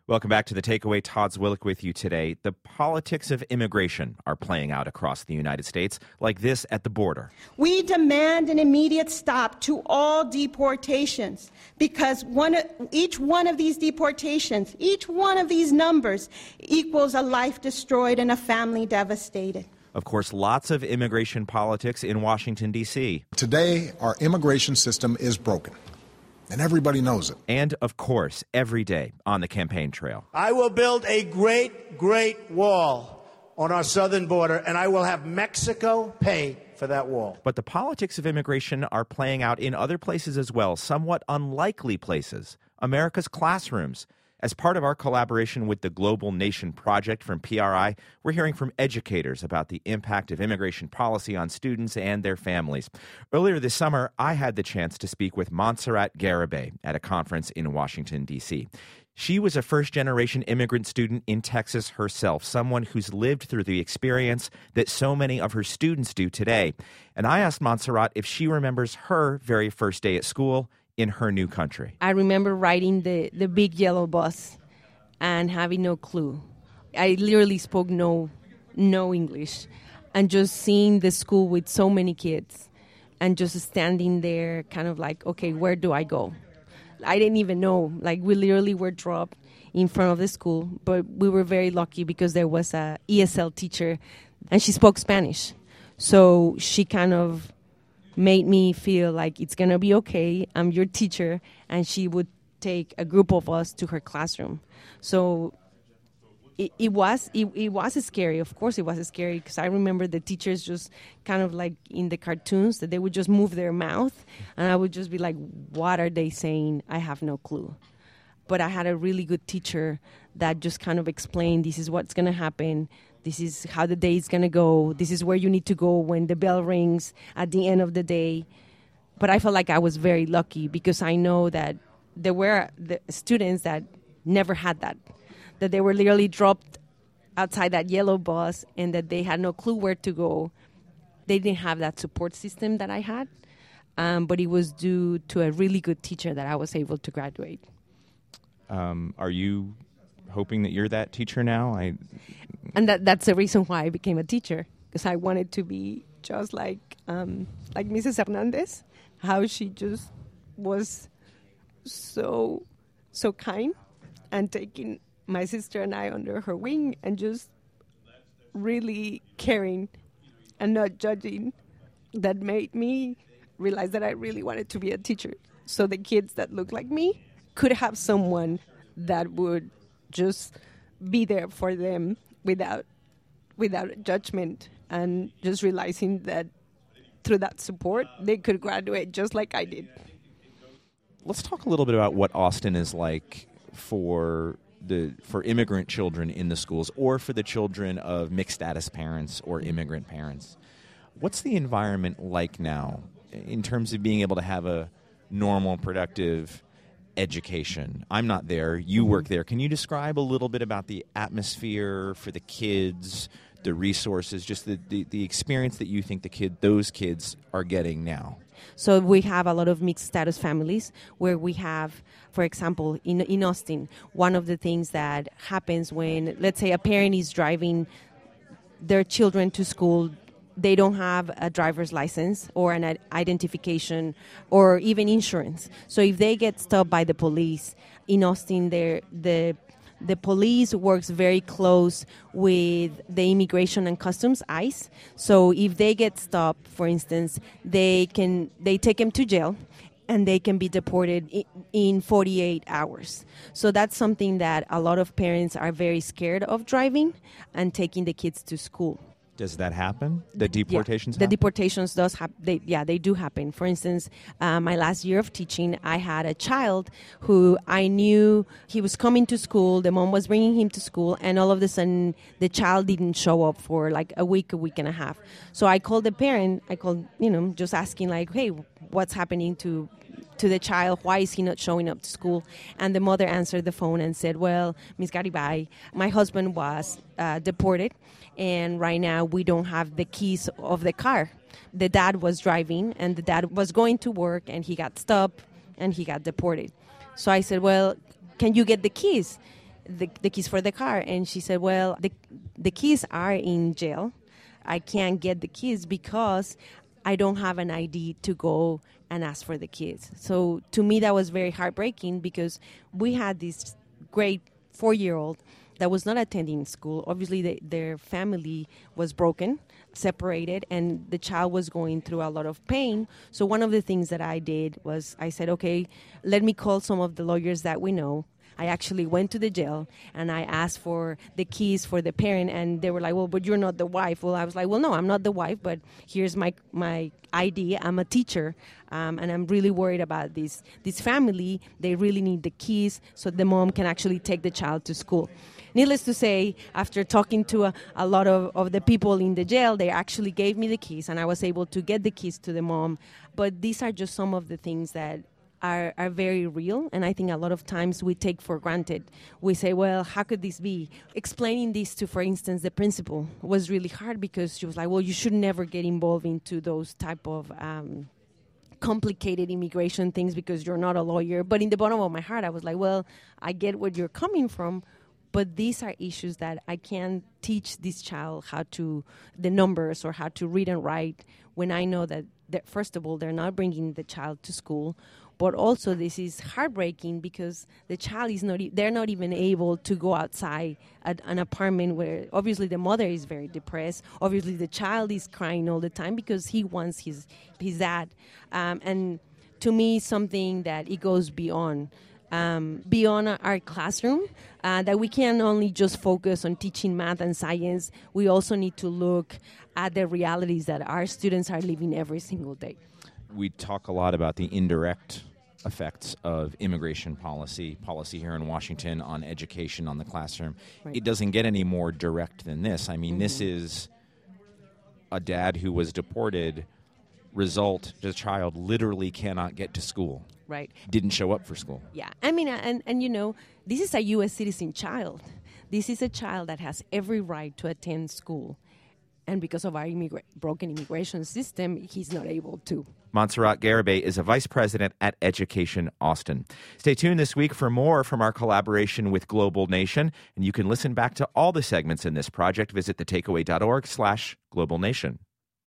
Welcome back to The Takeaway. Todd Zwillich with you today. The politics of immigration are playing out across the United States, like this at the border. We demand an immediate stop to all deportations because each one of these deportations, each one of these numbers equals a life destroyed and a family devastated. Of course, lots of immigration politics in Washington, D.C. Today, our immigration system is broken. And everybody knows it. And, of course, every day on the campaign trail. I will build a great, great wall on our southern border, and I will have Mexico pay for that wall. But the politics of immigration are playing out in other places as well, somewhat unlikely places. America's classrooms. As part of our collaboration with the Global Nation Project from PRI, we're hearing from educators about the impact of immigration policy on students and their families. Earlier this summer, I had the chance to speak with Montserrat Garibay at a conference in Washington, D.C. She was a first-generation immigrant student in Texas herself, someone who's lived through the experience that so many of her students do today. And I asked Montserrat if she remembers her very first day at school in her new country. I remember riding the big yellow bus and having no clue. I literally spoke no English, and just seeing the school with so many kids and just standing there kind of like, okay, where do I go? I didn't even know. Like, we literally were dropped in front of the school, but we were very lucky because there was a ESL teacher and she spoke Spanish. So she kind of made me feel like it's going to be okay. I'm your teacher. And she would take a group of us to her classroom. So it was scary. Of course it was scary, because I remember the teachers just kind of like in the cartoons that they would just move their mouth. And I would just be like, what are they saying? I have no clue. But I had a really good teacher that just kind of explained, this is what's going to happen. This is how the day is going to go. This is where you need to go when the bell rings at the end of the day. But I felt like I was very lucky, because I know that there were the students that never had that they were literally dropped outside that yellow bus and that they had no clue where to go. They didn't have that support system that I had, but it was due to a really good teacher that I was able to graduate. Are you hoping that you're that teacher now? And that's the reason why I became a teacher, because I wanted to be just like Mrs. Hernandez, how she just was so kind and taking my sister and I under her wing and just really caring and not judging. That made me realize that I really wanted to be a teacher, so the kids that look like me could have someone that would just be there for them without judgment, and just realizing that through that support they could graduate just like I did. Let's talk a little bit about what Austin is like for immigrant children in the schools, or for the children of mixed status parents or immigrant parents. What's the environment like now in terms of being able to have a normal, productive education? I'm not there. You work there. Can you describe a little bit about the atmosphere for the kids, the resources, just the experience that you think those kids are getting now? So we have a lot of mixed status families where we have, for example, in Austin, one of the things that happens when, let's say, a parent is driving their children to school, they don't have a driver's license or an identification or even insurance. So if they get stopped by the police in Austin, the police works very close with the Immigration and Customs, ICE. So if they get stopped, for instance, they take them to jail and they can be deported in 48 hours. So that's something that a lot of parents are very scared of driving and taking the kids to school. Does that happen? The deportations happen? The deportations does happen. They do happen. For instance, my last year of teaching, I had a child who I knew he was coming to school. The mom was bringing him to school, and all of a sudden, the child didn't show up for like a week and a half. So I called the parent. Just asking like, hey, what's happening to the child? Why is he not showing up to school? And the mother answered the phone and said, well, Ms. Garibay, my husband was deported, and right now we don't have the keys of the car. The dad was driving, and the dad was going to work, and he got stopped, and he got deported. So I said, well, can you get the keys? the keys for the car. And she said, well, the keys are in jail. I can't get the keys because I don't have an ID to go and ask for the keys. So to me, that was very heartbreaking because we had this great 4-year-old that was not attending school. Obviously, their family was broken, separated, and the child was going through a lot of pain. So one of the things that I did was I said, okay, let me call some of the lawyers that we know. I actually went to the jail and I asked for the keys for the parent, and they were like, well, but you're not the wife. Well, I was like, well, no, I'm not the wife, but here's my ID. I'm a teacher, and I'm really worried about this family. They really need the keys so the mom can actually take the child to school. Needless to say, after talking to a lot of the people in the jail, they actually gave me the keys, and I was able to get the keys to the mom. But these are just some of the things that are very real, and I think a lot of times we take for granted. We say, well, how could this be? Explaining this to, for instance, the principal was really hard because she was like, well, you should never get involved into those type of complicated immigration things because you're not a lawyer. But in the bottom of my heart, I was like, well, I get where you're coming from, but these are issues that I can't teach this child the numbers or how to read and write when I know that first of all, they're not bringing the child to school. But also, this is heartbreaking because the child they're not even able to go outside at an apartment where obviously the mother is very depressed. Obviously, the child is crying all the time because he wants his dad. And to me, something that it goes beyond our classroom, that we can only just focus on teaching math and science. We also need to look at the realities that our students are living every single day. We talk a lot about the indirect effects of immigration policy here in Washington on education, on the classroom. Right. It doesn't get any more direct than this. I mean, This is a dad who was deported. Result, the child literally cannot get to school. Right. Didn't show up for school. Yeah. I mean, and you know, this is a U.S. citizen child. This is a child that has every right to attend school. And because of our broken immigration system, he's not able to. Montserrat Garibay is a vice president at Education Austin. Stay tuned this week for more from our collaboration with Global Nation. And you can listen back to all the segments in this project. Visit thetakeaway.org/Global Nation.